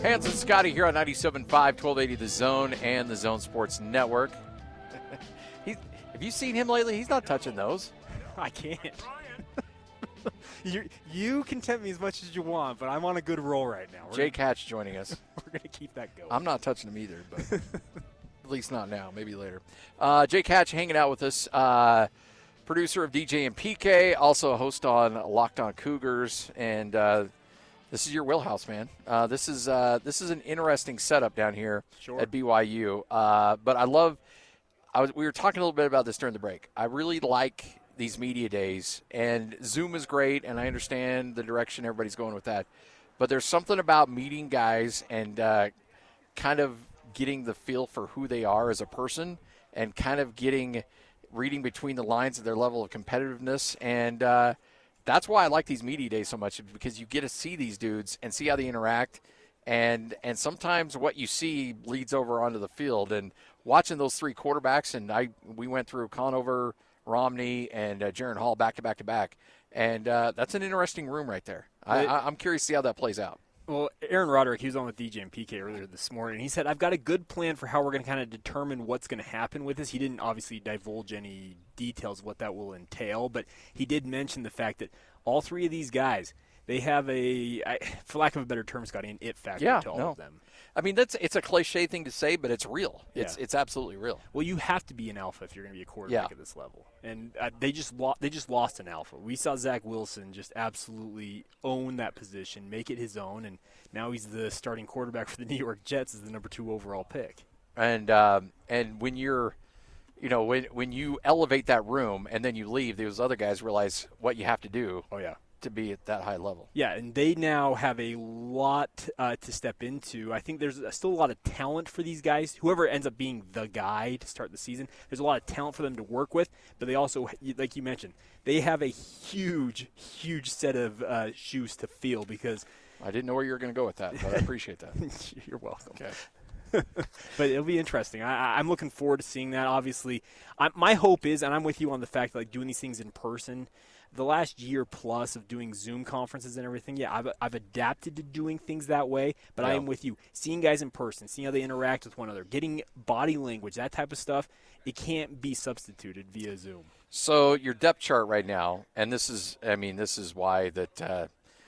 Hans and Scotty here on 97.5, 1280 The Zone and the Zone Sports Network. Have you seen him lately? He's not touching those. I can't. You can tempt me as much as you want, but I'm on a good roll right now. Jake Hatch joining us. We're going to keep that going. I'm not touching him either, but at least not now. Maybe later. Jake Hatch hanging out with us, producer of DJ and PK, also a host on Locked On Cougars, and this is your wheelhouse, man. This is an interesting setup down here at BYU. But I love. We were talking a little bit about this during the break. I really like these media days, and Zoom is great, and I understand the direction everybody's going with that. But there's something about meeting guys and kind of getting the feel for who they are as a person, and kind of reading between the lines of their level of competitiveness. And that's why I like these media days so much, because you get to see these dudes and see how they interact. And sometimes what you see bleeds over onto the field. And watching those three quarterbacks, and we went through Conover, Romney, and Jaren Hall back to back. And that's an interesting room right there. I'm curious to see how that plays out. Well, Aaron Roderick, he was on with DJ and PK earlier this morning. He said, I've got a good plan for how we're going to kind of determine what's going to happen with this. He didn't obviously divulge any details of what that will entail, but he did mention the fact that all three of these guys, they have for lack of a better term, Scotty, an it factor to all of them. I mean, it's a cliche thing to say, but it's real. It's absolutely real. Well, you have to be an alpha if you're going to be a quarterback at this level. And they just lost an alpha. We saw Zach Wilson just absolutely own that position, make it his own, and now he's the starting quarterback for the New York Jets as the number 2 overall pick. And when you're, when you elevate that room and then you leave, those other guys realize what you have to do. Oh yeah. To be at that high level. Yeah, and they now have a lot to step into. I think there's still a lot of talent for these guys. Whoever ends up being the guy to start the season, there's a lot of talent for them to work with, but they also, like you mentioned, they have a huge set of shoes to fill because I didn't know where you were going to go with that, but I appreciate that. You're welcome. Okay. But it'll be interesting. I'm looking forward to seeing that. Obviously, my hope is, and I'm with you on the fact that like doing these things in person, the last year plus of doing Zoom conferences and everything, I've adapted to doing things that way, but I am with you. Seeing guys in person, seeing how they interact with one another, getting body language, that type of stuff, it can't be substituted via Zoom. So your depth chart right now, and this is why that,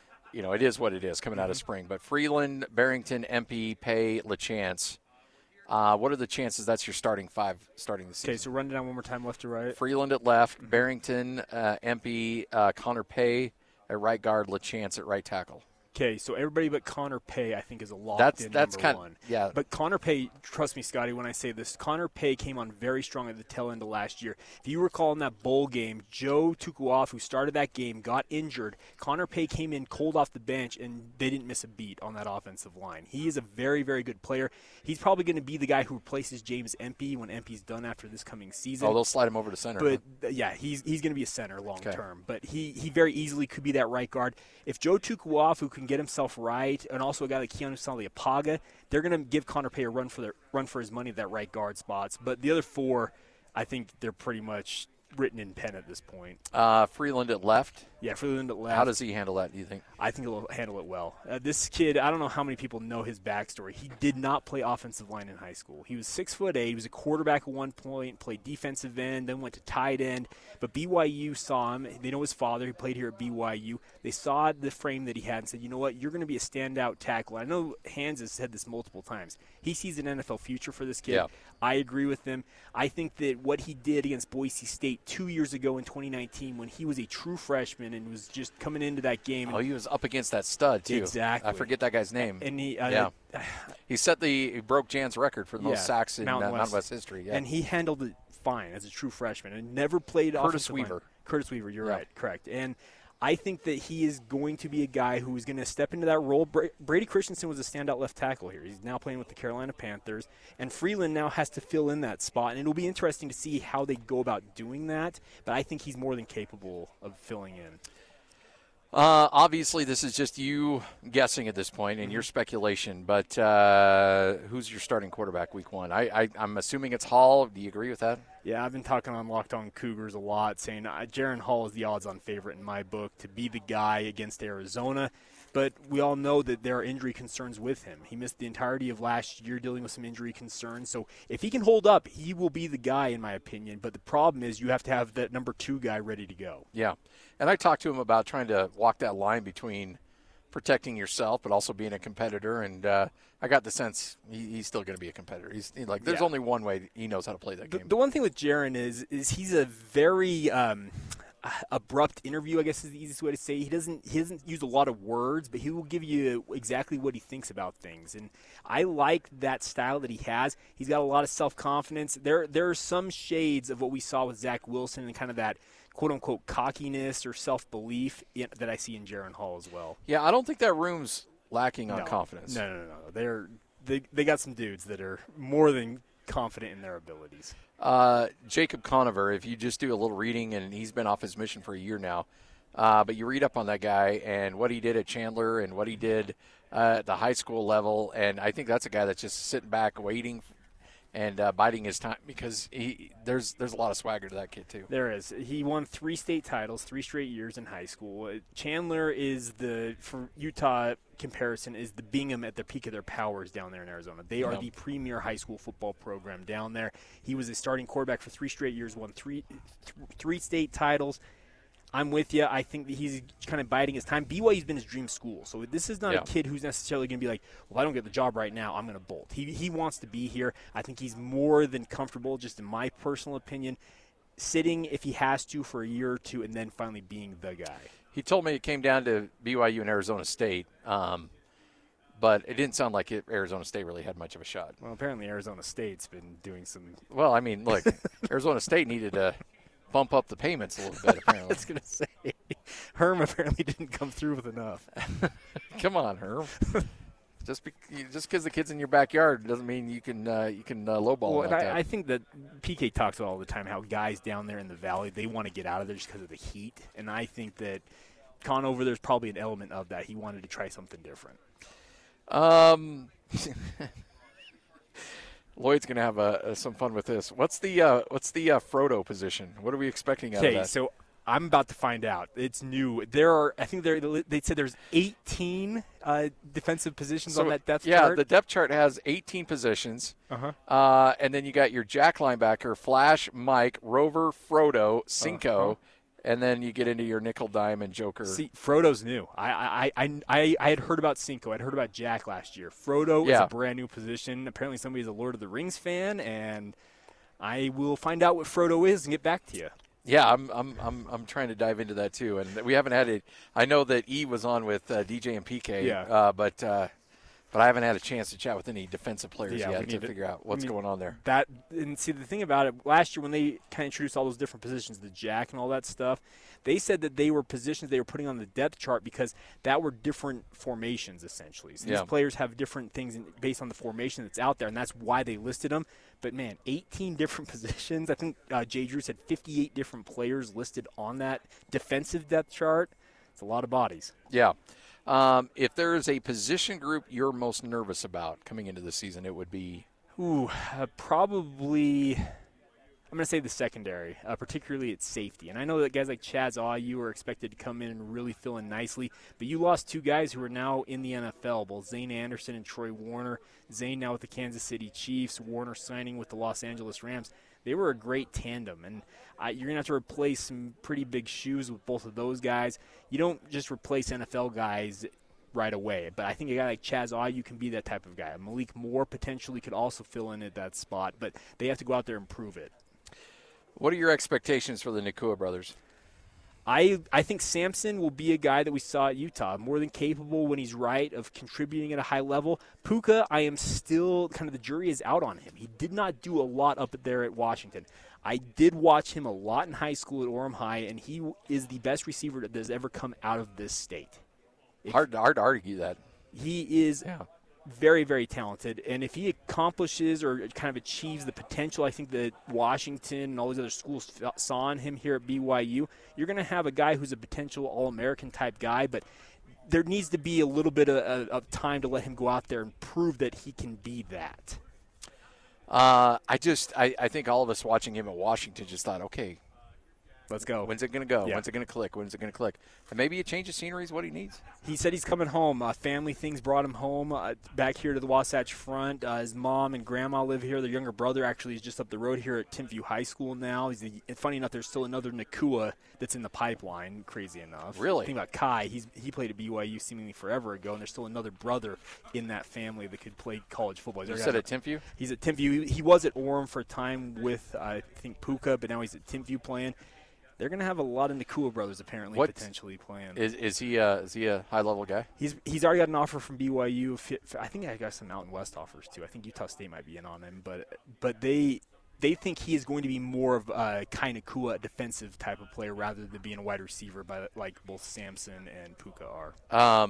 it is what it is coming out of spring, but Freeland, Barrington, Empey, Pay, LaChance. What are the chances that's your starting 5 starting the season? Okay, so run it down one more time, left to right. Freeland at left, Barrington, Empey, Connor Pay at right guard, LaChance at right tackle. Okay, so everybody but Connor Pay, I think, is a locked-in number 1. Yeah. But Connor Pay, trust me, Scotty, when I say this, Connor Pay came on very strong at the tail end of last year. If you recall in that bowl game, Joe Tukuof, who started that game, got injured. Connor Pay came in cold off the bench, and they didn't miss a beat on that offensive line. He is a very, very good player. He's probably going to be the guy who replaces James Empey when Empey's done after this coming season. Oh, they'll slide him over to center. But, he's going to be a center long term. But he very easily could be that right guard. If Joe Tukuof, who can get himself right, and also a guy like Keanu Saliapaga, they're going to give Connor Pay a run for his money at that right guard spots. But the other 4, I think they're pretty much written in pen at this point. Freeland at left. Yeah, Freeland at left. How does he handle that, do you think? I think he'll handle it well. This kid, I don't know how many people know his backstory. He did not play offensive line in high school. He was 6'8". He was a quarterback at one point, played defensive end, then went to tight end. But BYU saw him. They know his father. He played here at BYU. They saw the frame that he had and said, you know what, you're going to be a standout tackle. I know Hans has said this multiple times. He sees an NFL future for this kid. Yeah. I agree with him. I think that what he did against Boise State 2 years ago in 2019 when he was a true freshman and was just coming into that game. Oh, he was up against that stud, too. Exactly. I forget that guy's name. And he he broke Jan's record for the most sacks in Mountain West history. Yeah. And he handled it fine as a true freshman and never played Curtis Weaver. Curtis Weaver, you're right, correct. And I think that he is going to be a guy who is going to step into that role. Brady Christensen was a standout left tackle here. He's now playing with the Carolina Panthers, and Freeland now has to fill in that spot. And it'll be interesting to see how they go about doing that, but I think he's more than capable of filling in. Obviously, this is just you guessing at this point and your speculation, but who's your starting quarterback week 1? I'm assuming it's Hall. Do you agree with that? Yeah, I've been talking on Locked On Cougars a lot, saying Jaren Hall is the odds-on favorite in my book to be the guy against Arizona. but we all know that there are injury concerns with him. He missed the entirety of last year dealing with some injury concerns. So if he can hold up, he will be the guy, in my opinion. But the problem is you have to have that number 2 guy ready to go. Yeah. And I talked to him about trying to walk that line between protecting yourself but also being a competitor. And I got the sense he's still going to be a competitor. There's only one way he knows how to play that game. The one thing with Jaren is he's a very abrupt interview, I guess is the easiest way to say. He doesn't use a lot of words, but he will give you exactly what he thinks about things. And I like that style that he has. He's got a lot of self-confidence. There are some shades of what we saw with Zach Wilson and kind of that quote-unquote cockiness or self-belief that I see in Jaren Hall as well. Yeah, I don't think that room's lacking on confidence. No. They got some dudes that are more than confident in their abilities. Jacob Conover, if you just do a little reading, and he's been off his mission for a year now, but you read up on that guy and what he did at Chandler and what he did at the high school level, and I think that's a guy that's just sitting back waiting and biding his time because there's a lot of swagger to that kid too. There is. He won 3 state titles, 3 straight years in high school. Chandler is for Utah comparison, is the Bingham at the peak of their powers down there in Arizona. They are the premier high school football program down there. He was a starting quarterback for 3 straight years, won three state titles. I'm with you. I think that he's kind of biding his time. BYU's been his dream school. So this is not a kid who's necessarily going to be like, well, I don't get the job right now, I'm going to bolt. He wants to be here. I think he's more than comfortable, just in my personal opinion, sitting if he has to for a year or two and then finally being the guy. He told me it came down to BYU and Arizona State, but it didn't sound like Arizona State really had much of a shot. Well, apparently Arizona State's been doing some – Well, I mean, look, Arizona State needed to – bump up the payments a little bit, apparently. I was going to say, Herm apparently didn't come through with enough. Come on, Herm. Just because the kid's in your backyard doesn't mean you can lowball well, that. I think that PK talks about all the time how guys down there in the valley, they want to get out of there just because of the heat. And I think that Conover, there's probably an element of that. He wanted to try something different. Lloyd's going to have some fun with this. What's the Frodo position? What are we expecting out of that? Okay, so I'm about to find out. It's new. I think they said there's 18 defensive positions on that depth chart. Yeah, the depth chart has 18 positions. And then you got your jack linebacker, Flash, Mike, Rover, Frodo, Cinco. And then you get into your nickel, dime, and joker. See, Frodo's new. I had heard about Cinco. I'd heard about Jack last year. Frodo is a brand new position. Apparently somebody's a Lord of the Rings fan, and I will find out what Frodo is and get back to you. Yeah, I'm trying to dive into that too, and we haven't had it. I know that E was on with DJ and PK, but I haven't had a chance to chat with any defensive players yet to figure out what's going on there. And see, the thing about it, last year when they kind of introduced all those different positions, the jack and all that stuff, they said that they were positions they were putting on the depth chart because that were different formations, essentially. So these players have different things based on the formation that's out there, and that's why they listed them. But, man, 18 different positions. I think Jay Drew said 58 different players listed on that defensive depth chart. It's a lot of bodies. Yeah. If there is a position group you're most nervous about coming into the season, it would be? Probably I'm going to say the secondary, particularly at safety. And I know that guys like Chaz Ayu are expected to come in and really fill in nicely, but you lost 2 guys who are now in the NFL, both Zane Anderson and Troy Warner. Zane now with the Kansas City Chiefs, Warner signing with the Los Angeles Rams. They were a great tandem, and you're going to have to replace some pretty big shoes with both of those guys. You don't just replace NFL guys right away, but I think a guy like Chaz Ayu can be that type of guy. Malik Moore potentially could also fill in at that spot, but they have to go out there and prove it. What are your expectations for the Nacua brothers? I think Sampson will be a guy that we saw at Utah, more than capable when he's right of contributing at a high level. Puka, I am still kind of the jury is out on him. He did not do a lot up there at Washington. I did watch him a lot in high school at Orem High, and he is the best receiver that has ever come out of this state. Hard to argue that. He is very, very talented, and if he accomplishes or kind of achieves the potential I think that Washington and all these other schools saw in him here at BYU, you're going to have a guy who's a potential All-American type guy, but there needs to be a little bit of time to let him go out there and prove that he can be that. I think all of us watching him at Washington just thought, okay, Let's go. When's it going to go? Yeah. When's it going to click? When's it going to click? And maybe a change of scenery is what he needs. He said he's coming home. Family things brought him home back here to the Wasatch Front. His mom and grandma live here. Their younger brother actually is just up the road here at Timpview High School now. Funny enough, there's still another Nakua that's in the pipeline, crazy enough. Really? Think about Kai. He played at BYU seemingly forever ago, and there's still another brother in that family that could play college football. You said at Timpview? He's at Timpview. He was at Orem for a time with, I think, Puka, but now he's at Timpview playing. They're going to have a lot of Nakua brothers apparently potentially playing. Is he a high-level guy? He's already got an offer from BYU. I think I got some Mountain West offers too. I think Utah State might be in on him, but they think he is going to be more of a kind of Nakua defensive type of player rather than being a wide receiver, like both Samson and Puka are.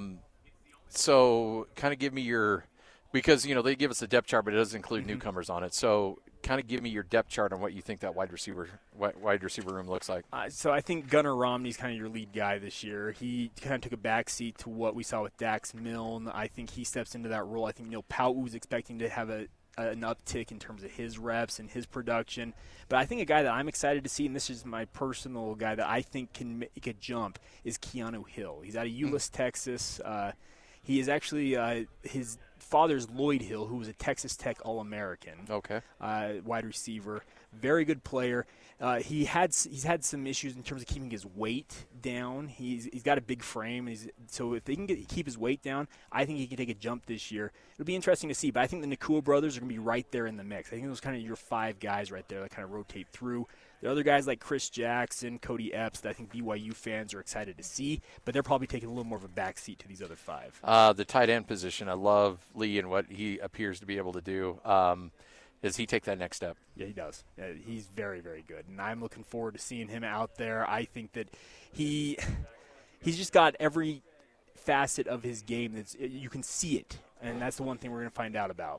So kind of give me your – because, they give us a depth chart, but it doesn't include newcomers on it. So kind of give me your depth chart on what you think that wide receiver room looks like. So I think Gunnar Romney's kind of your lead guy this year. He kind of took a backseat to what we saw with Dax Milne. I think he steps into that role. I think Neil Pau'u's expecting to have an uptick in terms of his reps and his production. But I think a guy that I'm excited to see, and this is my personal guy that I think can make a jump, is Keanu Hill. He's out of Euless, Texas. He is actually his father's Lloyd Hill, who was a Texas Tech All-American. Okay. Wide receiver, very good player. He's had some issues in terms of keeping his weight down. He's got a big frame, so if they can keep his weight down, I think he can take a jump this year. It'll be interesting to see, but I think the Nakua brothers are going to be right there in the mix. I think those kind of your 5 guys right there that kind of rotate through. There are other guys like Chris Jackson, Cody Epps that I think BYU fans are excited to see, but they're probably taking a little more of a backseat to these other 5. The tight end position, I love Lee and what he appears to be able to do. Does he take that next step? Yeah, he does. Yeah, he's very, very good, and I'm looking forward to seeing him out there. I think that he's just got every facet of his game you can see it, and that's the one thing we're going to find out about.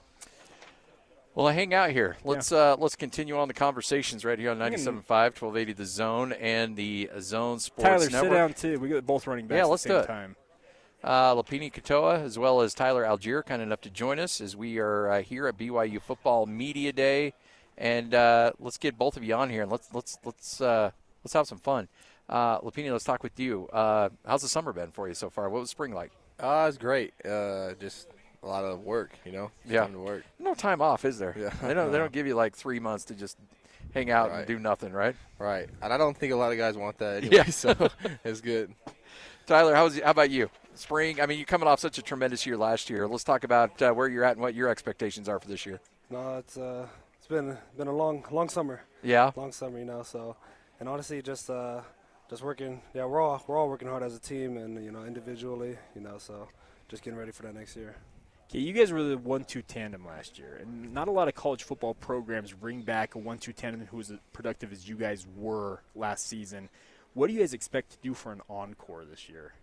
Well, hang out here. Let's continue on the conversations right here on 97.5, 1280 The Zone and the Zone Sports Tyler, Network. sit down too. We got both running backs at the same time. Lapini Katoa as well as Tyler Algier kind enough to join us as we are here at BYU Football Media Day, and let's get both of you on here and let's have some fun. Lapini, let's talk with you. How's the summer been for you so far? What was spring like? It's great. Just a lot of work, Yeah. Time to work. No time off, is there? Yeah. They don't give you like 3 months to just hang out and do nothing, right? Right. And I don't think a lot of guys want that anyway, so it's good. Tyler, how about you? Spring, I mean, you're coming off such a tremendous year last year. Let's talk about where you're at and what your expectations are for this year. No, it's been a long summer. Yeah. Long summer, so, and honestly, just working. Yeah, we're all working hard as a team and individually, so just getting ready for that next year. Okay, you guys were the 1-2 tandem last year, and not a lot of college football programs bring back a 1-2 tandem who was as productive as you guys were last season. What do you guys expect to do for an encore this year?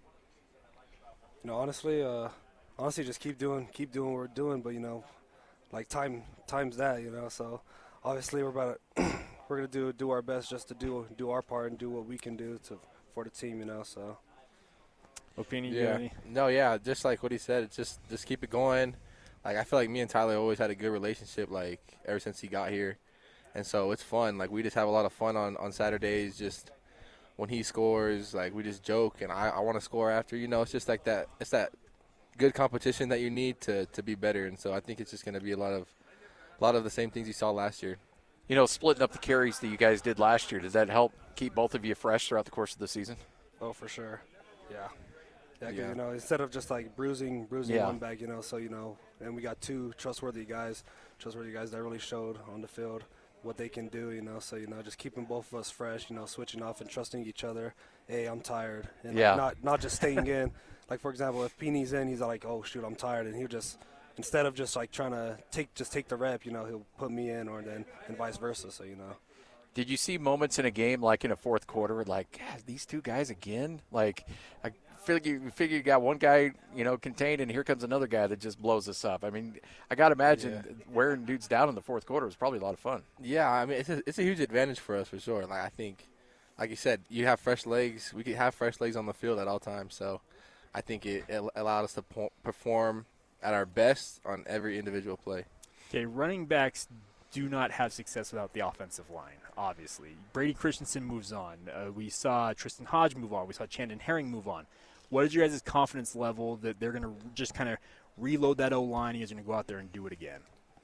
Honestly, just keep doing what we're doing, but like times that, So obviously we're gonna do our best just to do our part and do what we can do for the team, So. Opinion? Yeah. No, yeah. Just like what he said, it's just keep it going. Like I feel like me and Tyler always had a good relationship, like ever since he got here, and so it's fun. Like we just have a lot of fun on Saturdays, just. When he scores, like we just joke, and I want to score after. It's just like that. It's that good competition that you need to be better, and so I think it's just going to be a lot of the same things you saw last year. Splitting up the carries that you guys did last year, does that help keep both of you fresh throughout the course of the season? Oh, for sure. Yeah. Yeah, because instead of just like bruising one back, so and we got 2 trustworthy guys that really showed on the field what they can do, so just keeping both of us fresh, switching off and trusting each other. Hey, I'm tired, and not just staying in. Like for example, if Peeney's in, he's like, oh shoot, I'm tired, and he'll just instead of just like trying to take the rep, he'll put me in, or then and vice versa. So Did you see moments in a game like in a fourth quarter where like, God, these 2 guys again? Like, I figure you got one guy, contained, and here comes another guy that just blows us up. I mean, I got to imagine wearing dudes down in the fourth quarter was probably a lot of fun. Yeah, I mean, it's a huge advantage for us for sure. Like I think, like you said, you have fresh legs. We could have fresh legs on the field at all times. So I think it allowed us to perform at our best on every individual play. Okay, running backs do not have success without the offensive line. obviously. Brady Christensen moves on. We saw Tristan Hodge move on. We saw Chandon Herring move on. What is your guys' confidence level that they're going to just kind of reload that O-line and you're going to go out there and do it again?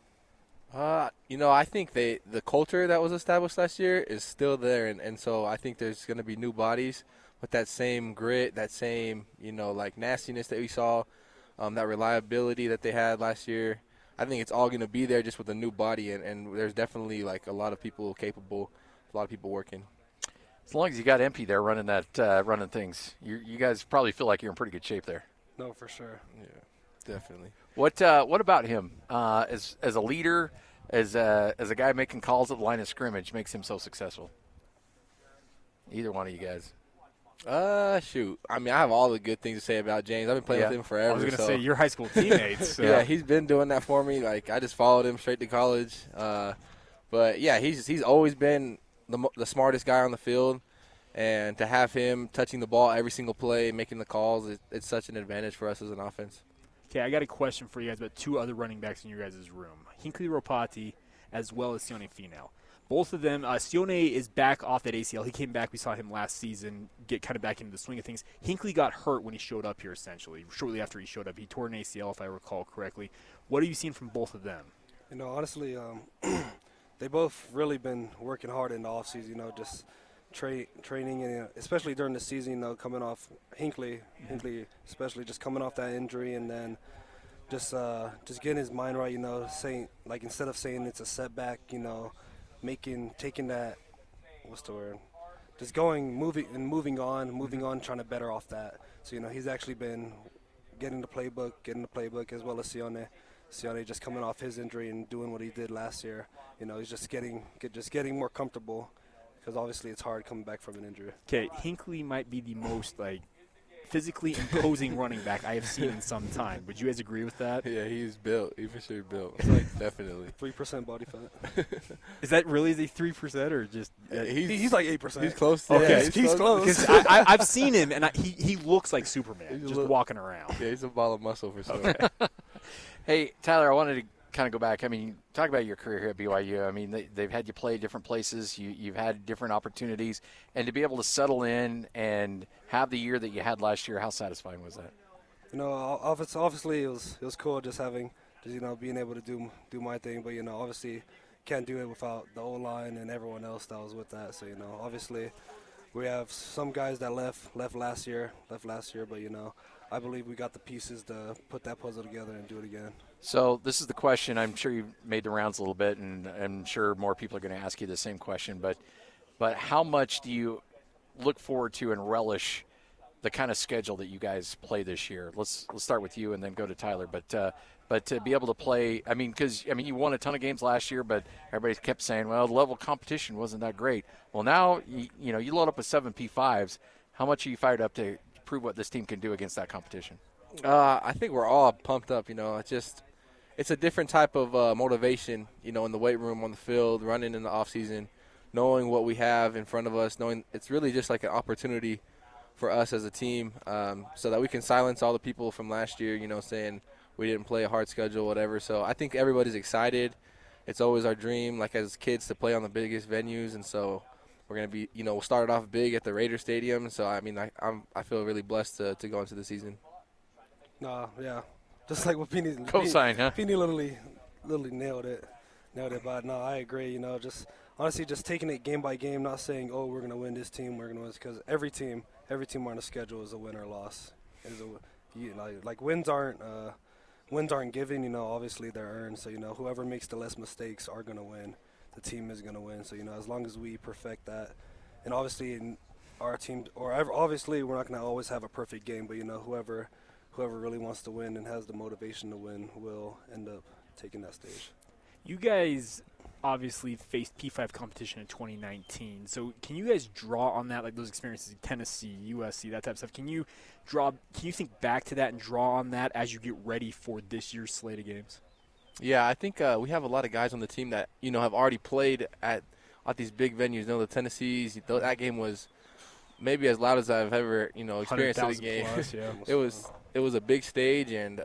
I think the culture that was established last year is still there, and so I think there's going to be new bodies with that same grit, that same, like nastiness that we saw, that reliability that they had last year. I think it's all going to be there just with a new body, and there's definitely like a lot of people capable, a lot of people working. As long as you got MP there running running things, you guys probably feel like you're in pretty good shape there. No, for sure. Yeah, definitely. What about him as a leader, as a guy making calls at the line of scrimmage makes him so successful? Either one of you guys. Shoot. I mean, I have all the good things to say about James. I've been playing with him forever. I was going to say, you're high school teammates. So. Yeah, he's been doing that for me. Like, I just followed him straight to college. But, yeah, he's always been the smartest guy on the field. And to have him touching the ball every single play, making the calls, it's such an advantage for us as an offense. Okay, I got a question for you guys about two other running backs in your guys' room, Hinckley Ropati as well as Sione Finau. Both of them, Sione is back off that ACL. He came back. We saw him last season get kind of back into the swing of things. Hinckley got hurt when he showed up here, essentially. Shortly after he showed up, he tore an ACL, if I recall correctly. What have you seen from both of them? Honestly, they both really been working hard in the offseason, just training, and especially during the season, coming off Hinckley especially just coming off that injury, and then just getting his mind right, saying, like, instead of saying it's a setback, taking that, what's the word? Just moving on, trying to better off that. So, he's actually been getting the playbook as well as Sione. Sione just coming off his injury and doing what he did last year. He's just getting more comfortable because obviously it's hard coming back from an injury. Okay, Hinckley might be the most, physically imposing running back I have seen in some time. Would you guys agree with that? Yeah, he's built. He's for sure built. Definitely. 3% body fat. Is that really the 3% or just? He's like 8%. He's close. Okay, he's close. Because I've seen him, and he looks like Superman, just walking around. Yeah, he's a ball of muscle for sure. Okay. Hey, Tyler, I wanted to kind of go back. I mean, talk about your career here at BYU. I mean, they've had you play different places. You've had different opportunities. And to be able to settle in and have the year that you had last year, how satisfying was that? Obviously it was cool just being able to do my thing. But, obviously can't do it without the O-line and everyone else that was with that. So, obviously we have some guys that left last year. But, I believe we got the pieces to put that puzzle together and do it again. So this is the question. I'm sure you've made the rounds a little bit, and I'm sure more people are going to ask you the same question. But how much do you look forward to and relish the kind of schedule that you guys play this year? Let's start with you and then go to Tyler. But to be able to play, because you won a ton of games last year, but everybody kept saying, well, the level of competition wasn't that great. Well, now you load up with 7 P5s. How much are you fired up to prove what this team can do against that competition? I think we're all pumped up. It's a different type of motivation. In the weight room, on the field, running in the off season, knowing what we have in front of us, knowing it's really just like an opportunity for us as a team, so that we can silence all the people from last year. Saying we didn't play a hard schedule, whatever. So I think everybody's excited. It's always our dream, like as kids, to play on the biggest venues, and so we're going to be, we'll start off big at the Raider Stadium. So, I feel really blessed to go into the season. Yeah. Just like what Penny Co-sign, huh? Penny literally nailed it. But, no, I agree. Just honestly just taking it game by game, not saying, oh, we're going to win this team, we're going to win this. Because every team on the schedule is a win or loss. Wins aren't given, obviously they're earned. So, whoever makes the less mistakes are going to win. The team is going to win. So, as long as we perfect that, and obviously in our team, obviously we're not going to always have a perfect game, but, whoever really wants to win and has the motivation to win will end up taking that stage. You guys obviously faced P5 competition in 2019. So can you guys draw on that, like those experiences in Tennessee, USC, that type of stuff? Can you think back to that and draw on that as you get ready for this year's slate of games? Yeah, I think we have a lot of guys on the team that, have already played at these big venues. The Tennessees, that game was maybe as loud as I've ever, experienced in a game. Plus, yeah. It was a big stage, and,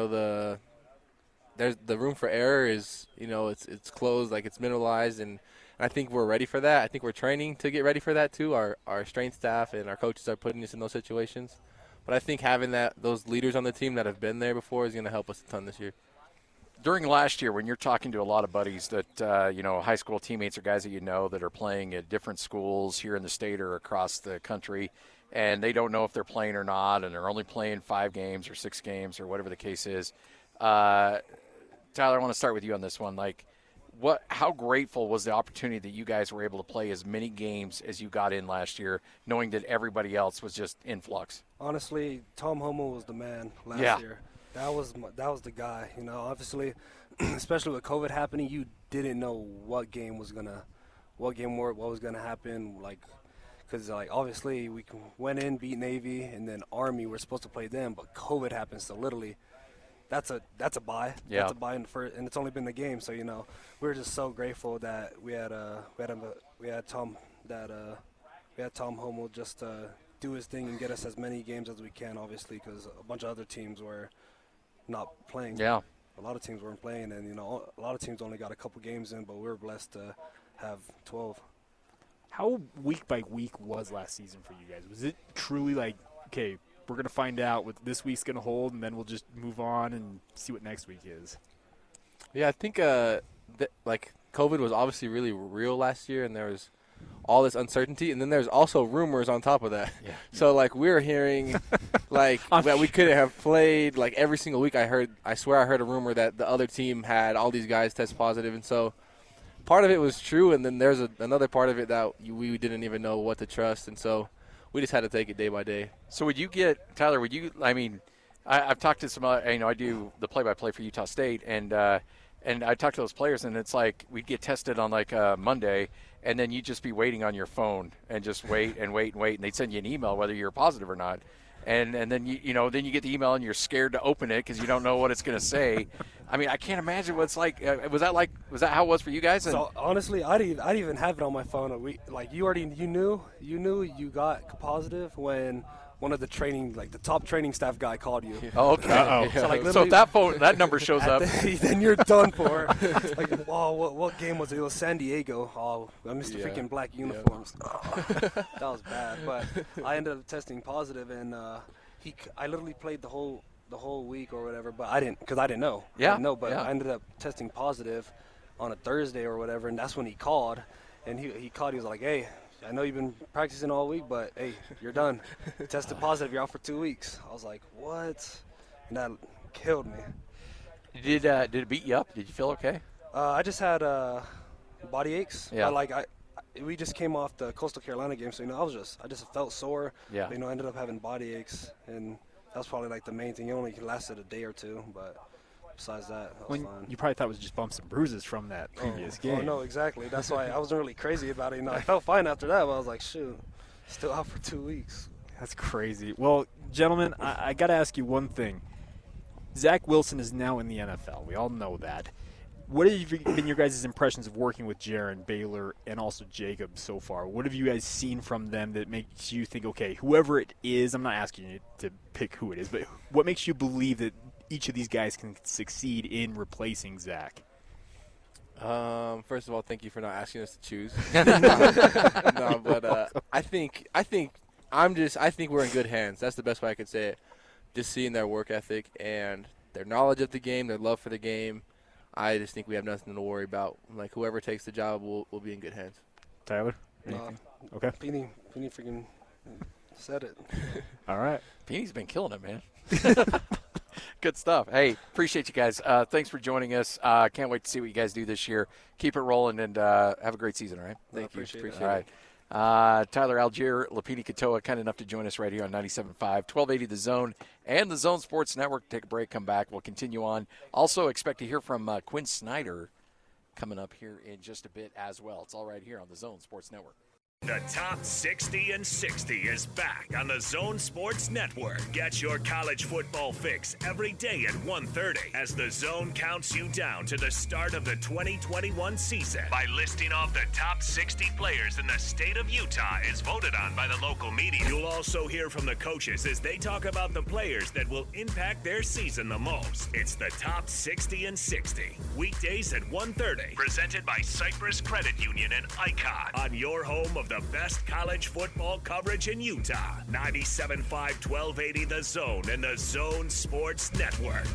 there's the room for error is, it's closed, like it's minimalized, and And I think we're ready for that. I think we're training to get ready for that too. Our strength staff and our coaches are putting us in those situations. But I think having those leaders on the team that have been there before is going to help us a ton this year. During last year, when you're talking to a lot of buddies that, high school teammates or guys that you know that are playing at different schools here in the state or across the country, and they don't know if they're playing or not, and they're only playing 5 games or 6 games or whatever the case is. Tyler, I want to start with you on this one. How grateful was the opportunity that you guys were able to play as many games as you got in last year, knowing that everybody else was just in flux? Honestly, Tom Homo was the man last year. That was the guy. Obviously, especially with COVID happening, you didn't know what was gonna happen. Because obviously we went in, beat Navy, and then Army. We're supposed to play them, but COVID happened. So literally, that's a bye. Yeah. That's a bye in the first, and it's only been the game. So we were just so grateful that we had Tom Homo just do his thing and get us as many games as we can. Obviously, because a bunch of other teams were not playing. Yeah. A lot of teams weren't playing, and a lot of teams only got a couple games in, but we were blessed to have 12. How week by week was last season for you guys? Was it truly okay, we're going to find out what this week's going to hold, and then we'll just move on and see what next week is? Yeah, I think COVID was obviously really real last year, and there was all this uncertainty, and then there's also rumors on top of that. Yeah. So we're hearing that we couldn't have played every single week. I swear I heard a rumor that the other team had all these guys test positive, and so part of it was true, and then there's another part of it that we didn't even know what to trust, and so we just had to take it day by day. So I've talked to some, I do the play-by-play for Utah State, and I talked to those players, and it's we'd get tested on Monday, and then you'd just be waiting on your phone and just wait and wait and wait, and they'd send you an email whether you're positive or not. And then then you get the email and you're scared to open it because you don't know what it's going to say. I can't imagine what it's like. Was that how it was for you guys? So honestly, I didn't even have it on my phone. You knew you got positive when one of the the top training staff guy called you. Oh, okay. Uh-oh. So if that number shows up, then you're done for. What game was it? It was San Diego. Oh, I missed the freaking black uniforms. Yeah. Oh, that was bad. But I ended up testing positive, and I literally played the whole week or whatever. But I didn't know. Yeah. I didn't know, but yeah. I ended up testing positive on a Thursday or whatever, and that's when he called. And he called. He was like, "Hey, I know you've been practicing all week, but hey, you're done. Tested positive. You're out for 2 weeks." I was like, "What?" And that killed me. Did it beat you up? Did you feel okay? I just had body aches. Yeah. But we just came off the Coastal Carolina game, so I just felt sore. Yeah. I ended up having body aches, and that was probably the main thing. It only lasted a day or two, but besides that was fine. You probably thought it was just bumps and bruises from that previous game. Oh, no, exactly. That's why I wasn't really crazy about it. I felt fine after that, but I was like, shoot, still out for 2 weeks. That's crazy. Well, gentlemen, I got to ask you one thing. Zach Wilson is now in the NFL. We all know that. What have been your guys' impressions of working with Jaron, Baylor, and also Jacob so far? What have you guys seen from them that makes you think, okay, whoever it is, I'm not asking you to pick who it is, but what makes you believe that each of these guys can succeed in replacing Zach? First of all, thank you for not asking us to choose. No, but I think we're in good hands. That's the best way I could say it. Just seeing their work ethic and their knowledge of the game, their love for the game. I just think we have nothing to worry about. Whoever takes the job will be in good hands. Tyler? Okay. Peeny freaking said it. All right. Peeny's been killing it, man. Good stuff. Hey, appreciate you guys. Thanks for joining us. Can't wait to see what you guys do this year. Keep it rolling and have a great season, all right? Thank you. Appreciate it. All right. Tyler Algier, Lapini Katoa, kind enough to join us right here on 97.5, 1280 The Zone, and the Zone Sports Network. Take a break, come back. We'll continue on. Also expect to hear from Quinn Snyder coming up here in just a bit as well. It's all right here on the Zone Sports Network. The Top 60 and 60 is back on the Zone Sports Network. Get your college football fix every day at 1:30 as the Zone counts you down to the start of the 2021 season by listing off the top 60 players in the state of Utah as voted on by the local media. You'll also hear from the coaches as they talk about the players that will impact their season the most. It's the Top 60 and 60, weekdays at 1:30, presented by Cypress Credit Union and Icon on your home of the best college football coverage in Utah. 97.5 1280 The Zone and the Zone Sports Network.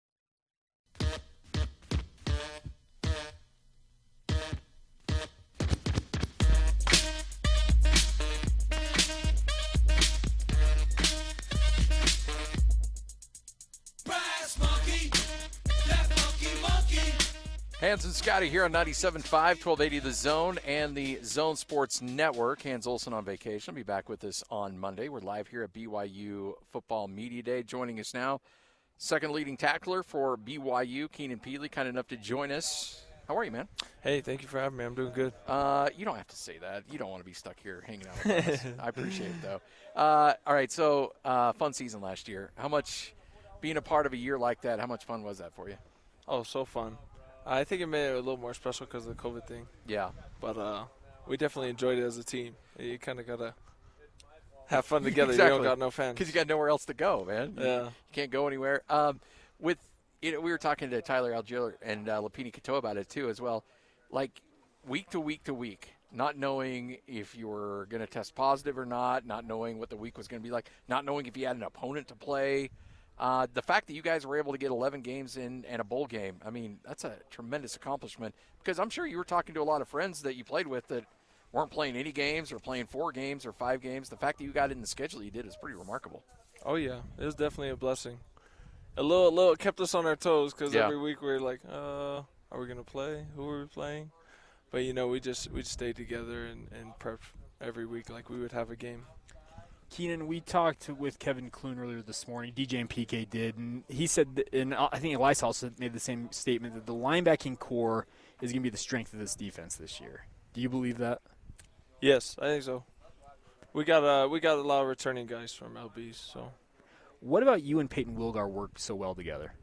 Hans and Scotty here on 97.5, 1280 The Zone and the Zone Sports Network. Hans Olsen on vacation. Will be back with us on Monday. We're live here at BYU Football Media Day. Joining us now, second leading tackler for BYU, Keenan Pili, kind enough to join us. How are you, man? Hey, thank you for having me. I'm doing good. You don't have to say that. You don't want to be stuck here hanging out with us. I appreciate it, though. All right, so fun season last year. How much, being a part of a year like that, how much fun was that for you? Oh, so fun. I think it made it a little more special because of the COVID thing. Yeah. But we definitely enjoyed it as a team. You kind of got to have fun together. Exactly. You don't got no fans. Because you got nowhere else to go, man. Yeah. You can't go anywhere. We were talking to Tyler Algier and Lapini Katoa about it, too, as well. Like, week to week to week, not knowing if you were going to test positive or not knowing what the week was going to be like, not knowing if you had an opponent to play. The fact that you guys were able to get 11 games in and a bowl game, I mean, that's a tremendous accomplishment because I'm sure you were talking to a lot of friends that you played with that weren't playing any games or playing 4 games or 5 games. The fact that you got it in the schedule you did is pretty remarkable. Oh, yeah. It was definitely a blessing. A little kept us on our toes because every week we were like, are we going to play? Who are we playing? But, we just stayed together and prepped every week like we would have a game. Keenan, we talked with Kevin Clune earlier this morning. DJ and PK did, and he said, and I think Elias also made the same statement, that the linebacking core is going to be the strength of this defense this year. Do you believe that? Yes, I think so. We got a lot of returning guys from LBs. So, what about you and Peyton Wilgar work so well together?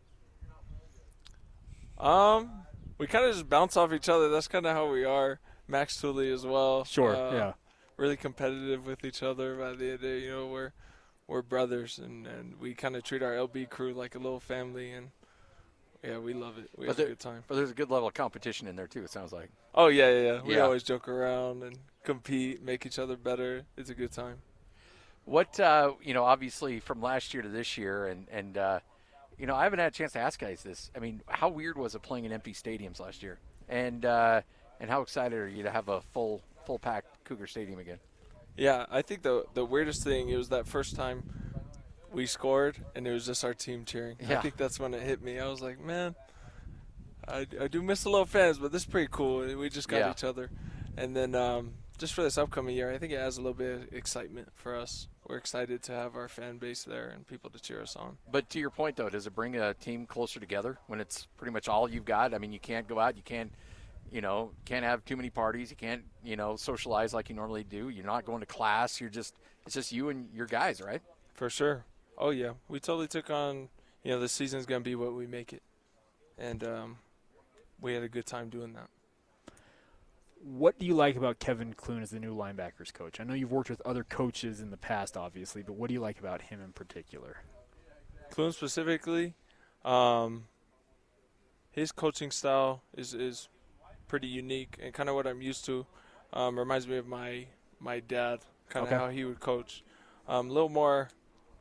We kind of just bounce off each other. That's kind of how we are. Max Tooley as well. Sure. Yeah. Really competitive with each other. By the end of the day, we're brothers, and we kind of treat our LB crew like a little family, and we love it. We have a good time. But there's a good level of competition in there too. It sounds like. Oh yeah. We always joke around and compete, make each other better. It's a good time. What obviously from last year to this year, and I haven't had a chance to ask guys this. I mean, how weird was it playing in empty stadiums last year, and how excited are you to have a full packed Cougar Stadium again? Yeah, I think the weirdest thing, it was that first time we scored and it was just our team cheering. Yeah. I think that's when it hit me. I was like, man, I do miss the little fans, but this is pretty cool. We just got each other. And then just for this upcoming year, I think it adds a little bit of excitement for us. We're excited to have our fan base there and people to cheer us on. But to your point, though, does it bring a team closer together when it's pretty much all you've got? I mean, you can't go out, you can't have too many parties. You can't, socialize like you normally do. You're not going to class. It's just you and your guys, right? For sure. Oh, yeah. We totally took on, the season's going to be what we make it. And we had a good time doing that. What do you like about Kevin Clune as the new linebackers coach? I know you've worked with other coaches in the past, obviously, but what do you like about him in particular? Clune specifically, his coaching style is pretty unique and kind of what I'm used to. Reminds me of my dad, kind of how he would coach. A little more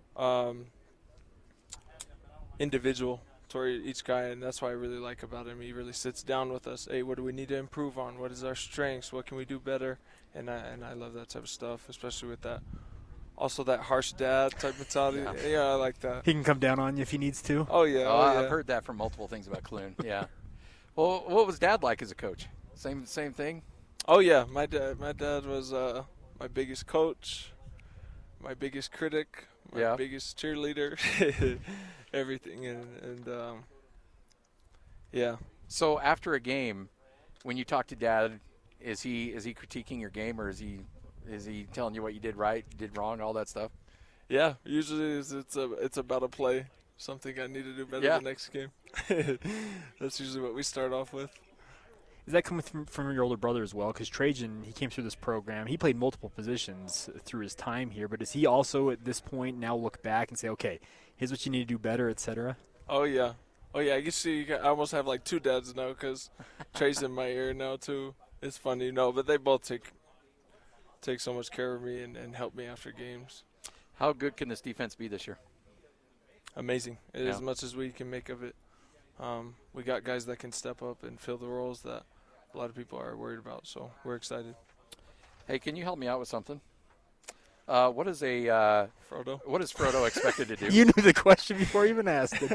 individual toward each guy, and that's what I really like about him. He really sits down with us. Hey, what do we need to improve on? What is our strengths? What can we do better? And I love that type of stuff, especially with that. Also, that harsh dad type mentality. Yeah, I like that. He can come down on you if he needs to. Oh, yeah. I've heard that from multiple things about Clune. Yeah. Well, what was Dad like as a coach? Same thing? Oh, yeah. My dad was my biggest coach, my biggest critic, my biggest cheerleader, everything. And yeah. So after a game, when you talk to Dad, is he critiquing your game, or is he Is he telling you what you did right, did wrong, all that stuff? Yeah, usually it's about a play, something I need to do better the next game. That's usually what we start off with. Is that coming from your older brother as well? Because Trajan, he came through this program. He played multiple positions through his time here, but does he also at this point now look back and say, okay, here's what you need to do better, et cetera? Oh, yeah. I can see I almost have like two dads now because Trey's in my ear now too. It's funny, but they both take so much care of me and help me after games. How good can this defense be this year? Amazing. As much as we can make of it. We got guys that can step up and fill the roles that a lot of people are worried about, so we're excited. Hey, can you help me out with something? What is Frodo? What is Frodo expected to do? You knew the question before you even asked it.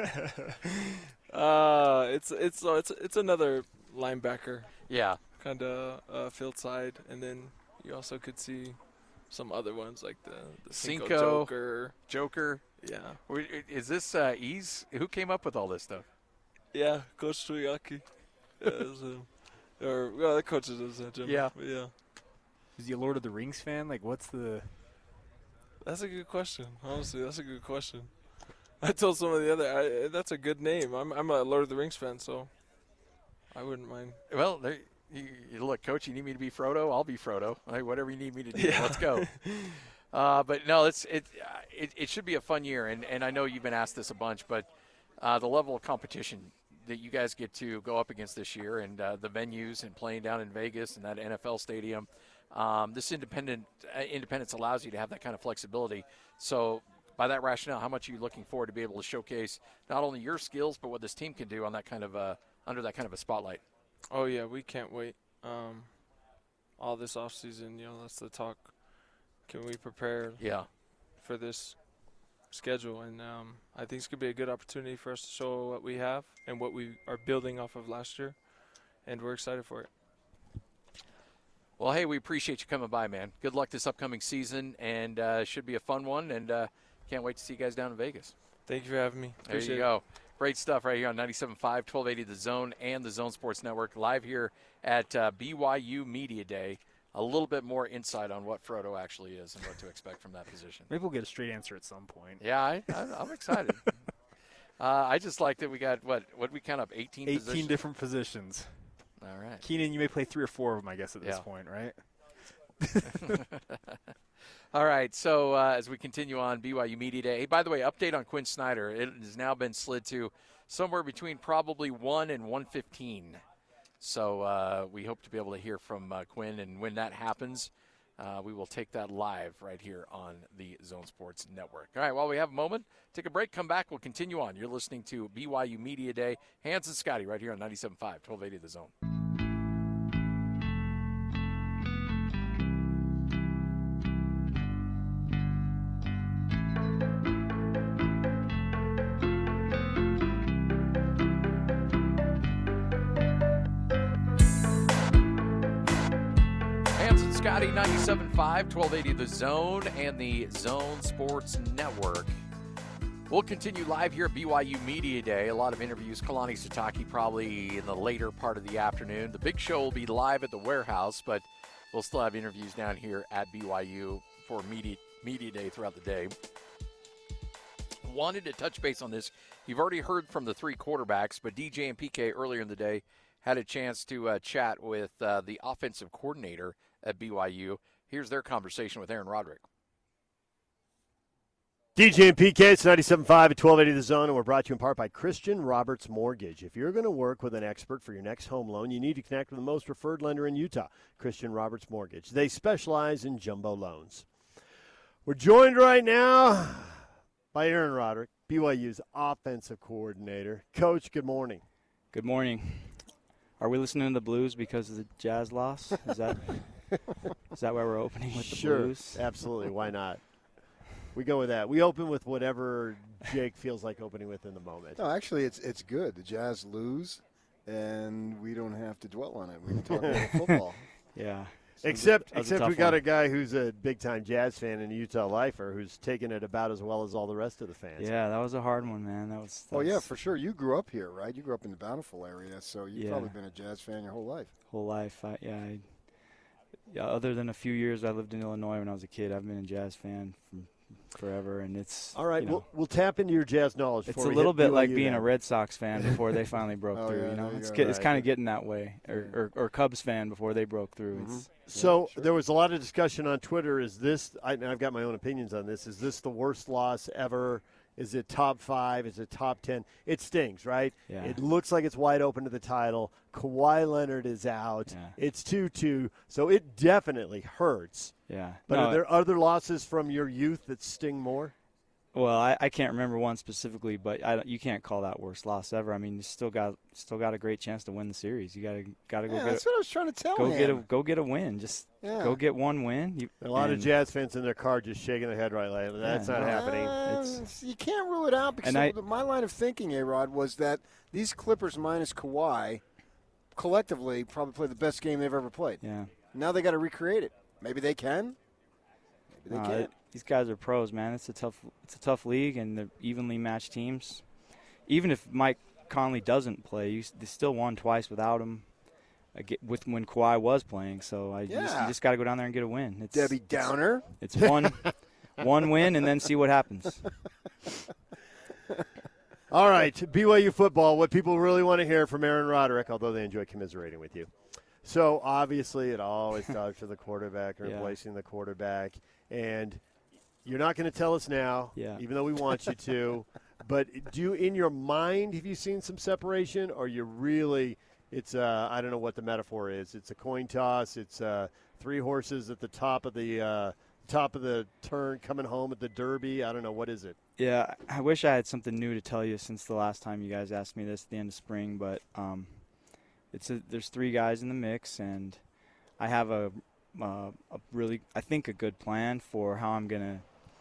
It's another linebacker. Yeah. Kind of field side, and then you also could see some other ones like the Cinco Joker. Yeah. Is this Ease? Who came up with all this stuff? Yeah, Coach Tuiaki. The coach is Jim. Yeah. Yeah. Is he a Lord of the Rings fan? Like, what's the... That's a good question. Honestly, that's a good question. I told some of the other, that's a good name. I'm a Lord of the Rings fan, so I wouldn't mind. Well, look, Coach, you need me to be Frodo? I'll be Frodo. Whatever you need me to do, let's go. But no, it should be a fun year, and I know you've been asked this a bunch, but the level of competition that you guys get to go up against this year, and the venues and playing down in Vegas and that NFL stadium. This independence allows you to have that kind of flexibility. So by that rationale, how much are you looking forward to be able to showcase not only your skills, but what this team can do on that kind of under that kind of a spotlight? Oh, yeah, we can't wait. All this offseason, that's the talk. Can we prepare for this schedule? And I think it's going to be a good opportunity for us to show what we have and what we are building off of last year, and we're excited for it. Well, hey, we appreciate you coming by, man. Good luck this upcoming season, and should be a fun one, and can't wait to see you guys down in Vegas. Thank you for having me. There you go. Great stuff right here on 97.5, 1280 The Zone and the Zone Sports Network, live here at BYU Media Day. A little bit more insight on what Frodo actually is and what to expect from that position. Maybe we'll get a straight answer at some point. Yeah, I'm excited. I just like that we got, what we count up, 18 positions? 18 different positions. All right. Keenan, you may play 3 or 4 of them, I guess, at this point, right? All right, so as we continue on BYU Media Day, hey, by the way, update on Quinn Snyder. It has now been slid to somewhere between probably 1 and 115. So we hope to be able to hear from Quinn, and when that happens, we will take that live right here on the Zone Sports Network. All right, while we have a moment, take a break, come back, we'll continue on. You're listening to BYU Media Day. Hans and Scotty right here on 97.5, 1280 The Zone. Scotty, 97.5, 1280 The Zone and the Zone Sports Network. We'll continue live here at BYU Media Day. A lot of interviews. Kalani Sitake probably in the later part of the afternoon. The big show will be live at the warehouse, but we'll still have interviews down here at BYU for Media Day throughout the day. Wanted to touch base on this. You've already heard from the 3 quarterbacks, but DJ and PK earlier in the day had a chance to chat with the offensive coordinator at BYU. Here's their conversation with Aaron Roderick. DJ and PK, it's 97.5 at 1280 The Zone, and we're brought to you in part by Christian Roberts Mortgage. If you're going to work with an expert for your next home loan, you need to connect with the most preferred lender in Utah, Christian Roberts Mortgage. They specialize in jumbo loans. We're joined right now by Aaron Roderick, BYU's offensive coordinator. Coach, good morning. Good morning. Are we listening to the Blues because of the Jazz loss? Is that why we're opening with the Blues? Sure, absolutely. Why not? We go with that. We open with whatever Jake feels like opening with in the moment. No, actually, it's good. The Jazz lose, and we don't have to dwell on it. We can talk about football. Yeah. Except we got a guy who's a big-time Jazz fan and a Utah lifer who's taken it about as well as all the rest of the fans. Yeah, that was a hard one, man. That was. Oh, yeah, for sure. You grew up here, right? You grew up in the Bountiful area, so you've probably been a Jazz fan your whole life. Whole life, Yeah, other than a few years I lived in Illinois when I was a kid, I've been a Jazz fan from forever, and it's all right. You know, we'll tap into your Jazz knowledge. It's a little bit like being a Red Sox fan before they finally broke through. Yeah, you know, it's right. kind of getting that way, or Cubs fan before they broke through. Mm-hmm. Sure. There was a lot of discussion on Twitter. Is this? I've got my own opinions on this. Is this the worst loss ever? Is it top 5? Is it top 10? It stings, right? Yeah. It looks like it's wide open to the title. Kawhi Leonard is out. Yeah. It's 2-2, so it definitely hurts. Yeah. But are there other losses from your youth that sting more? Well, I can't remember one specifically, but you can't call that worst loss ever. I mean, you still got a great chance to win the series. You got to go get. That's what I was trying to tell him. Go get a win. Just go get one win. A lot of Jazz fans in their car just shaking their head right like that's not happening. You can't rule it out because my line of thinking, A-Rod, was that these Clippers minus Kawhi collectively probably played the best game they've ever played. Yeah. Now they got to recreate it. Maybe they can. Maybe they can't. These guys are pros, man. It's a tough league, and they're evenly matched teams. Even if Mike Conley doesn't play, they still won twice without him. When Kawhi was playing, so you just got to go down there and get a win. It's Debbie Downer. It's one win, and then see what happens. All right, BYU football. What people really want to hear from Aaron Roderick, although they enjoy commiserating with you. So obviously, it always talks to the quarterback or replacing the quarterback, and you're not going to tell us now, even though we want you to. But in your mind, have you seen some separation, or you really? It's I don't know what the metaphor is. It's a coin toss. It's 3 horses at the top of the turn coming home at the Derby. I don't know, what is it? Yeah, I wish I had something new to tell you since the last time you guys asked me this at the end of spring. But there's 3 guys in the mix, and I have a really, I think, a good plan for how I'm gonna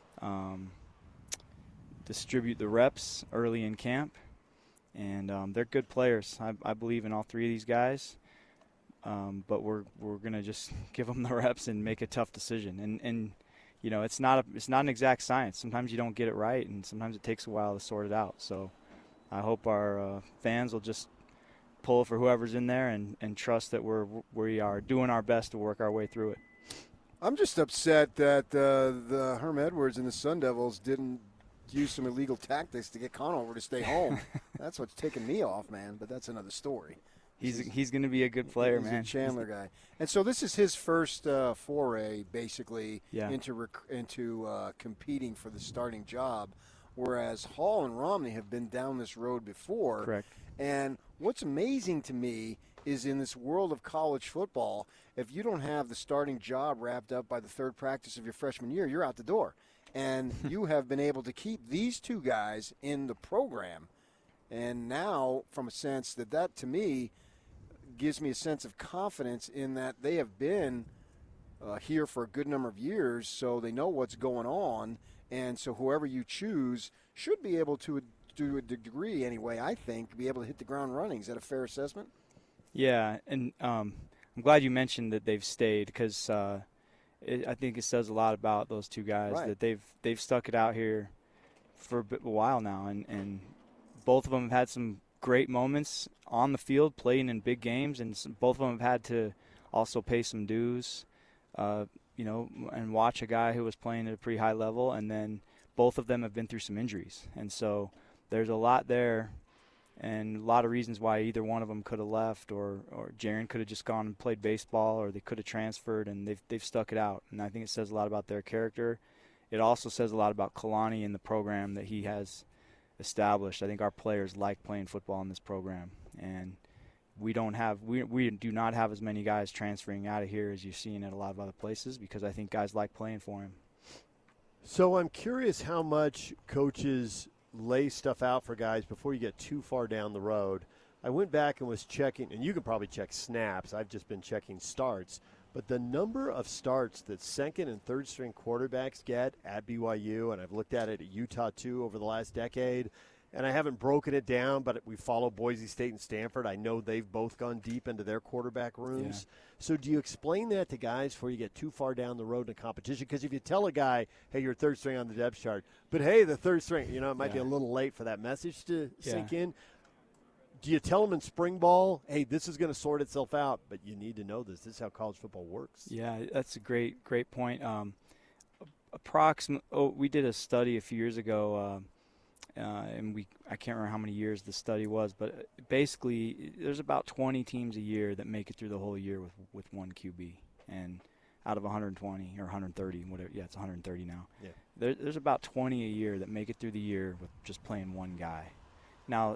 distribute the reps early in camp. And they're good players. I believe in all 3 of these guys. But we're gonna just give them the reps and make a tough decision. And you know, it's not an exact science. Sometimes you don't get it right, and sometimes it takes a while to sort it out. So I hope our fans will just pull for whoever's in there and trust that we are doing our best to work our way through it. I'm just upset that the Herm Edwards and the Sun Devils didn't use some illegal tactics to get Conover to stay home. That's what's taking me off, man. But that's another story. He's going to be a good player, he's man. A Chandler guy. And so this is his first foray, basically, into competing for the starting job, whereas Hall and Romney have been down this road before. Correct. And what's amazing to me is in this world of college football, if you don't have the starting job wrapped up by the 3rd practice of your freshman year, you're out the door. And you have been able to keep these 2 guys in the program. And now, from a sense that to me gives me a sense of confidence in that they have been here for a good number of years, so they know what's going on. And so whoever you choose should be able to a degree anyway, I think, be able to hit the ground running. Is that a fair assessment? Yeah, and I'm glad you mentioned that they've stayed because I think it says a lot about those 2 guys that they've stuck it out here for a while now, and both of them have had some great moments on the field, playing in big games, and both of them have had to also pay some dues, and watch a guy who was playing at a pretty high level, and then both of them have been through some injuries, and so there's a lot there. And a lot of reasons why either one of them could have left, or Jaren could have just gone and played baseball, or they could have transferred, and they've stuck it out. And I think it says a lot about their character. It also says a lot about Kalani and the program that he has established. I think our players like playing football in this program, and we do not have as many guys transferring out of here as you're seeing at a lot of other places because I think guys like playing for him. So I'm curious how much coaches lay stuff out for guys before you get too far down the road. I went back and was checking, and you can probably check snaps. I've just been checking starts. But the number of starts that 2nd and 3rd string quarterbacks get at BYU, and I've looked at it at Utah too over the last decade, and I haven't broken it down, but we follow Boise State and Stanford. I know they've both gone deep into their quarterback rooms. Yeah. So do you explain that to guys before you get too far down the road in competition? Because if you tell a guy, hey, you're 3rd string on the depth chart, but hey, the 3rd string, it might be a little late for that message to sink in. do you tell them in spring ball, hey, this is going to sort itself out, but you need to know this. This is how college football works. Yeah, that's a great point. We did a study a few years ago, and I can't remember how many years the study was, but basically there's about 20 teams a year that make it through the whole year with one QB, and out of 120 or 130, whatever. Yeah, it's 130 now. Yeah. There's about 20 a year that make it through the year with just playing one guy. Now,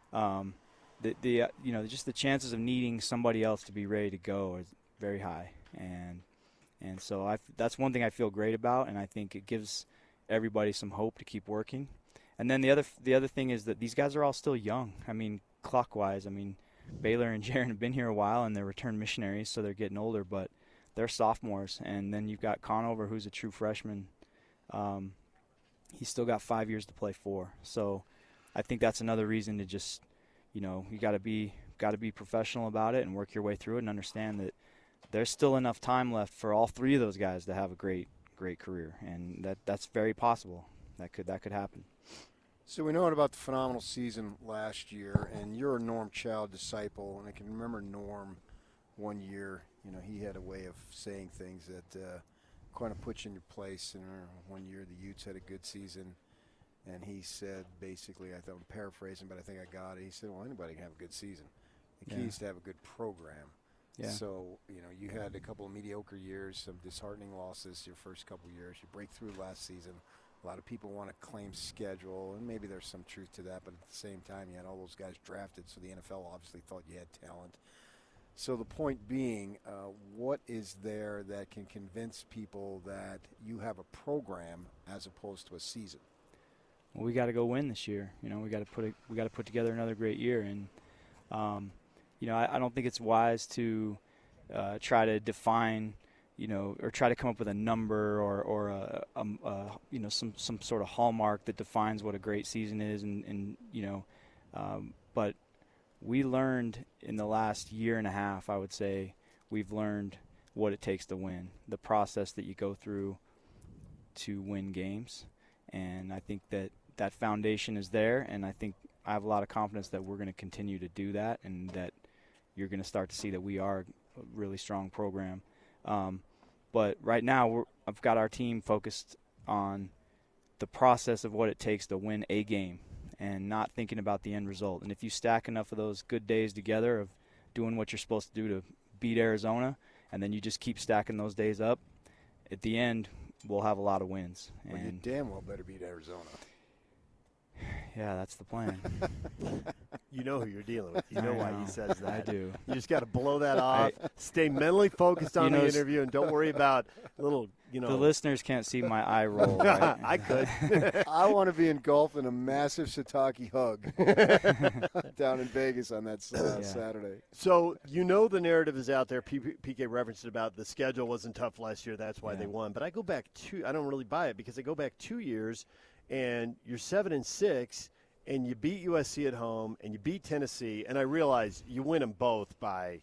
just the chances of needing somebody else to be ready to go is very high, and so that's one thing I feel great about, and I think it gives everybody some hope to keep working. And then the other thing is that these guys are all still young. I mean, clock-wise, Baylor and Jaron have been here a while, and they're returned missionaries, so they're getting older, but they're sophomores. And then you've got Conover, who's a true freshman. He's still got 5 years to play for. So I think that's another reason to just, you got to be professional about it and work your way through it and understand that there's still enough time left for all three of those guys to have a great career, and that's very possible. That could happen. So we know about the phenomenal season last year, and you're a Norm Chow disciple, and I can remember Norm one year. He had a way of saying things that kind of puts you in your place. And one year the Utes had a good season, and he said basically, I'm paraphrasing, but I think I got it. He said, well, anybody can have a good season. The key is to have a good program. Yeah. So, you had a couple of mediocre years, some disheartening losses your first couple of years. You break through last season. A lot of people want to claim schedule, and maybe there's some truth to that, but at the same time, you had all those guys drafted, so the NFL obviously thought you had talent. So the point being, what is there that can convince people that you have a program as opposed to a season? Well, we got to go win this year. We got to put together another great year, and I don't think it's wise to try to define, or try to come up with a number or some sort of hallmark that defines what a great season is, but we learned in the last year and a half, I would say, we've learned what it takes to win, the process that you go through to win games. And I think that foundation is there, and I have a lot of confidence that we're going to continue to do that, and that you're going to start to see that we are a really strong program. But right now, I've got our team focused on the process of what it takes to win a game and not thinking about the end result. And if you stack enough of those good days together of doing what you're supposed to do to beat Arizona, and then you just keep stacking those days up, at the end, we'll have a lot of wins. Well, you damn well better beat Arizona. Yeah, that's the plan. You know who you're dealing with. You know why he says that. I do. You just got to blow that off. Stay mentally focused on the interview, and don't worry about little, The listeners can't see my eye roll. Right? I could. I want to be engulfed in a massive Sataki hug down in Vegas on that Saturday. So the narrative is out there. PK referenced it about the schedule wasn't tough last year. That's why they won. But I don't really buy it, because I go back 2 years, and you're 7-6, and you beat USC at home, and you beat Tennessee, and I realize you win them both by,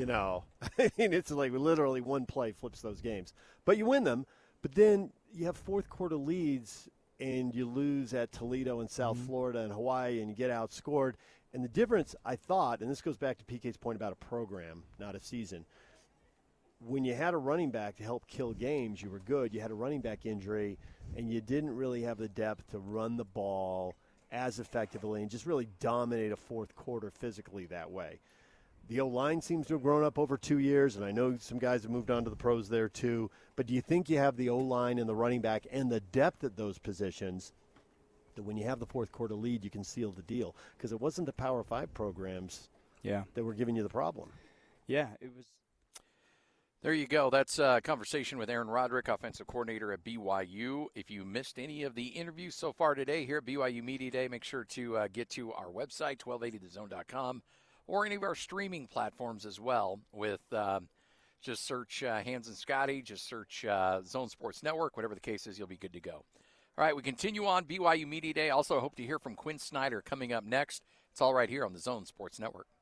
it's like literally one play flips those games. But you win them, but then you have fourth quarter leads, and you lose at Toledo and South Florida and Hawaii, and you get outscored. And the difference, I thought, and this goes back to PK's point about a program, not a season, when you had a running back to help kill games, you were good. You had a running back injury, and you didn't really have the depth to run the ball as effectively and just really dominate a fourth quarter physically that way. The O-line seems to have grown up over 2 years, and I know some guys have moved on to the pros there too. But do you think you have the O-line and the running back and the depth at those positions that when you have the fourth quarter lead, you can seal the deal? Because it wasn't the Power 5 programs that were giving you the problem. Yeah, it was. There you go. That's a conversation with Aaron Roderick, offensive coordinator at BYU. If you missed any of the interviews so far today here at BYU Media Day, make sure to get to our website, 1280thezone.com, or any of our streaming platforms as well. With just search Hans and Scotty, just search Zone Sports Network, whatever the case is, you'll be good to go. All right, we continue on BYU Media Day. Also hope to hear from Quinn Snyder coming up next. It's all right here on the Zone Sports Network.